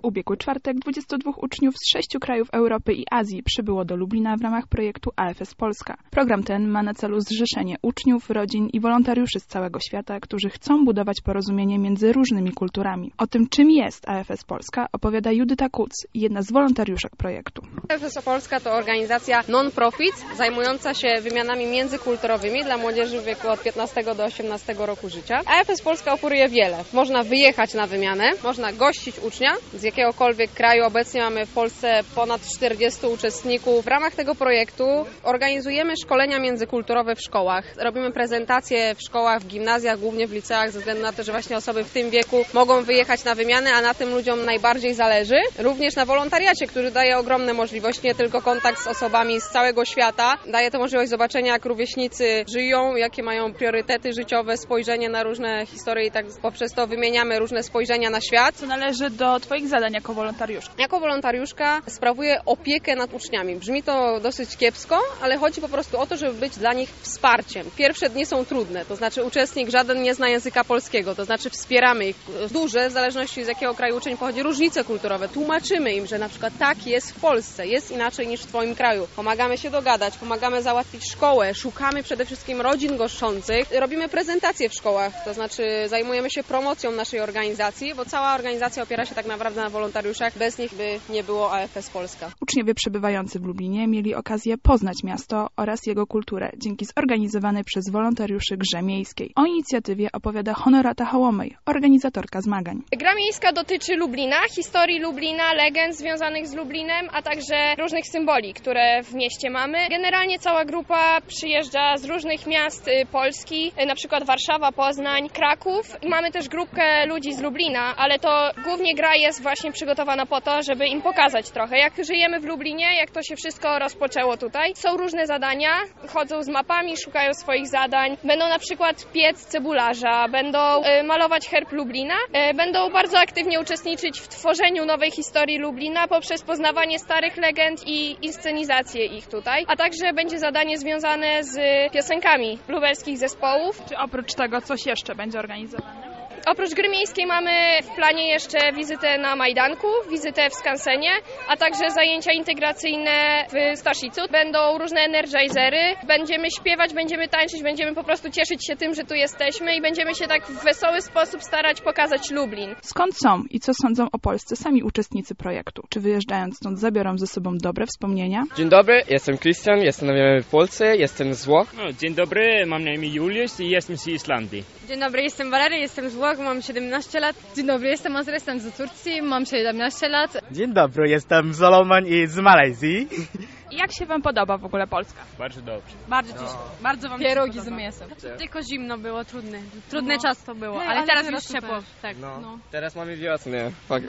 ubiegły czwartek 22 uczniów z 6 krajów Europy i Azji przybyło do Lublina w ramach projektu AFS Polska. Program ten ma na celu zrzeszenie uczniów, rodzin i wolontariuszy z całego świata, którzy chcą budować porozumienie między różnymi kulturami. O tym, czym jest AFS Polska, opowiada Judyta Kuc, jedna z wolontariuszek projektu. AFS Polska to organizacja non-profit zajmująca się wymianami międzykulturowymi dla młodzieży w wieku od 15 do 18 roku życia. AFS Polska oferuje wiele. Można wyjechać na wymianę, można gościć ucznia z jakiegokolwiek kraju. Obecnie mamy w Polsce ponad 40 uczestników. W ramach tego projektu organizujemy szkolenia międzykulturowe w szkołach. Robimy prezentacje w szkołach, w gimnazjach, głównie w liceach, ze względu na to, że właśnie osoby w tym wieku mogą wyjechać na wymianę, a na tym ludziom najbardziej zależy. Również na wolontariacie, który daje ogromne możliwości, nie tylko kontakt z osobami z całego świata. Daje to możliwość zobaczenia, jak rówieśnicy żyją, jakie mają priorytety życiowe, spojrzenie na różne historie i tak poprzez to wymieniamy różne spojrzenia na świat. Co należy do Twoich zadań jako wolontariuszka? Jako wolontariuszka sprawuję opiekę nad uczniami. Brzmi to dosyć kiepsko, ale chodzi po prostu o to, żeby być dla nich wsparciem. Pierwsze dni są trudne, to znaczy uczestnik żaden nie zna języka polskiego, to znaczy wspieramy ich. Duże, w zależności z jakiego kraju uczeń pochodzi, różnice kulturowe. Tłumaczymy im, że na przykład tak jest w Polsce, jest inaczej niż w Twoim kraju. Pomagamy się dogadać, pomagamy załatwić szkołę, szukamy przede wszystkim rodzin goszczących. Robimy prezentacje w szkołach, to znaczy zajmujemy się promocją naszej organizacji, bo cała organizacja opiera się tak naprawdę na wolontariuszach. Bez nich by nie było AFS Polska. Uczniowie przebywający w Lublinie mieli okazję poznać miasto oraz jego kulturę dzięki zorganizowanej przez wolontariuszy grze miejskiej. O inicjatywie opowiada Honorata Hołomej, organizatorka zmagań. Gra miejska dotyczy Lublina, historii Lublina, legend związanych z Lublinem, a także różnych symboli, które w mieście mamy. Generalnie cała grupa przyjeżdża z różnych miast Polski, na przykład Warszawa, Poznań, Kraków. I mamy też grupkę ludzi z Lublina, ale to głównie gra jest właśnie przygotowana po to, żeby im pokazać trochę, jak żyjemy w Lublinie, jak to się wszystko rozpoczęło tutaj. Są różne zadania, chodzą z mapami, szukają swoich zadań. Będą na przykład piec cebularza, będą malować herb Lublina, będą bardzo aktywnie uczestniczyć w tworzeniu nowej historii Lublina poprzez poznawanie starych legend i inscenizację ich tutaj. A także będzie zadanie związane z piosenkami lubelskich zespołów. Czy oprócz tego coś jeszcze będzie organizowane? Oprócz gry miejskiej mamy w planie jeszcze wizytę na Majdanku, wizytę w Skansenie, a także zajęcia integracyjne w Staszicu. Będą różne energizery, będziemy śpiewać, będziemy tańczyć, będziemy po prostu cieszyć się tym, że tu jesteśmy i będziemy się tak w wesoły sposób starać pokazać Lublin. Skąd są i co sądzą o Polsce sami uczestnicy projektu? Czy wyjeżdżając stąd zabiorą ze sobą dobre wspomnienia? Dzień dobry, jestem Christian, jestem w Polsce, jestem z Włoch. Dzień dobry, mam na imię Juliusz i jestem z Islandii. Dzień dobry, jestem Valery, jestem z Włoch, mam 17 lat. Dzień dobry, jestem Azra, jestem z Turcji, mam 17 lat. Dzień dobry, jestem Solomon i z Malezji. Jak się Wam podoba w ogóle Polska? Bardzo dobrze. Bardzo wam Pierogi z mięsem. Tylko zimno było, trudny czas to było, ale teraz już ciepło. Tak. Teraz mamy wiosnę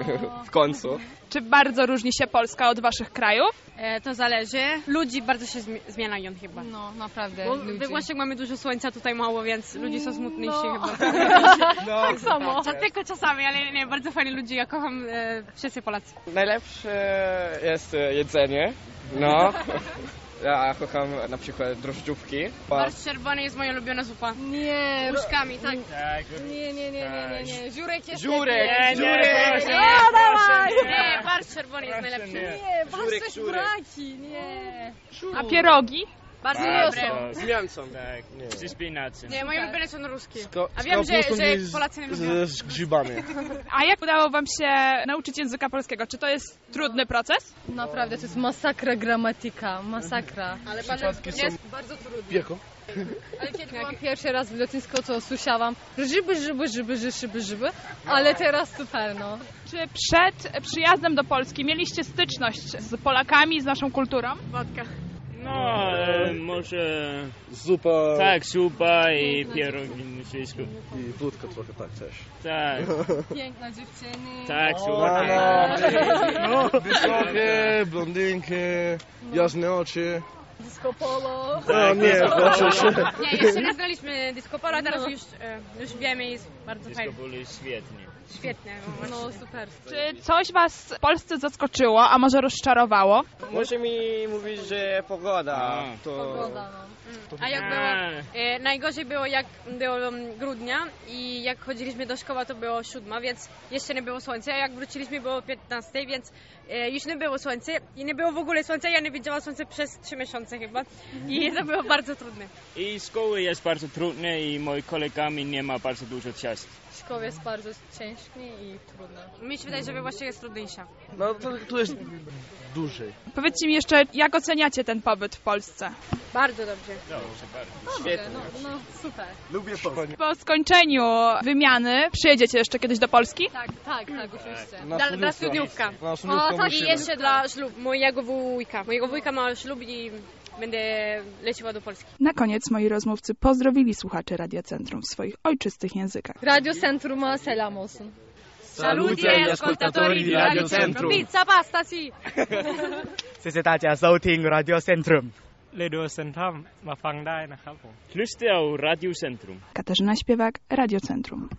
w końcu. Czy bardzo różni się Polska od Waszych krajów? To zależy. Ludzi bardzo się zmieniają chyba. No, naprawdę. Bo we Włoszech mamy dużo słońca, tutaj mało, więc ludzie są smutniejsi chyba. Tak samo. Tylko czasami, ale nie, bardzo fajni ludzie, ja kocham wszyscy Polacy. Najlepsze jest jedzenie, no. Ja kocham na przykład drożdżówki. Barszcz czerwony jest moja ulubiona zupa. Nie, Łóżkami, tak? nie. Żurek jest Żurek! Nie, barszcz czerwony jest najlepszy. Nie, barszcz z buraki, nie. A pierogi? Bardzo dobre. Z mięsem. Tak, nie. Ze szpinacy. Nie, moje ulubione są ruskie. A wiem, że Polacy nie lubią. Z grzybami. A jak udało Wam się nauczyć języka polskiego? Czy to jest trudny proces? Naprawdę, to jest masakra gramatyka, masakra. Ale jest bardzo trudny. Pieko. Ale kiedy byłam pierwszy raz w lotnisku, to słyszałam żyby, ale teraz super, no. Czy przed przyjazdem do Polski mieliście styczność z Polakami, z naszą kulturą? Wodka. No, może... Zupa. Tak, zupa i pierogi, wszystko. I wódka trochę, tak też. Tak, Piękna dziewczyny. tak, zupa. No, wysokie, blondynki, jasne oczy. Disco polo. No nie, proszę się. Nie, jeszcze nie znaliśmy disco polo, a teraz już wiemy i jest bardzo Wszystko fajnie. było świetnie. Świetnie. No super. Czy coś was w Polsce zaskoczyło, a może rozczarowało? Może mi mówić, że pogoda Pogoda, no. A jak było? Najgorzej było jak było grudnia i jak chodziliśmy do szkoły to było 7, więc jeszcze nie było słońca, a jak wróciliśmy było 15, więc już nie było słońca i nie było w ogóle słońca, ja nie widziałam słońca przez 3 miesiące chyba i to było bardzo trudne. I szkoły jest bardzo trudne i moi kolegami nie ma bardzo dużo czasu. Szkoła jest bardzo ciężki i trudna. Mi się wydaje, że właśnie jest trudniejsza. No to tu jest dłużej. Powiedzcie mi jeszcze, jak oceniacie ten pobyt w Polsce? Bardzo dobrze. Dobrze, bardzo. Świetnie. No super. Lubię Polskę. Po skończeniu wymiany przyjedziecie jeszcze kiedyś do Polski? Tak, oczywiście. Dla studniówka. Na studniówkę tak, I musimy. jeszcze dla ślub mojego wujka. Mojego wujka ma ślub i będę leciała do Polski. Na koniec moi rozmówcy pozdrowili słuchaczy Radia Centrum w swoich ojczystych językach. Radio Centrum selam olsun. Salute ascoltatori di Radio Centrum. Pizza, pasta, sì. Sisitaja Sauting Radio Centrum. Radio Centrum มาฟังได้นะครับผม Lyssna au Radio Centrum. Katarzyna Śpiewak, Radio Centrum.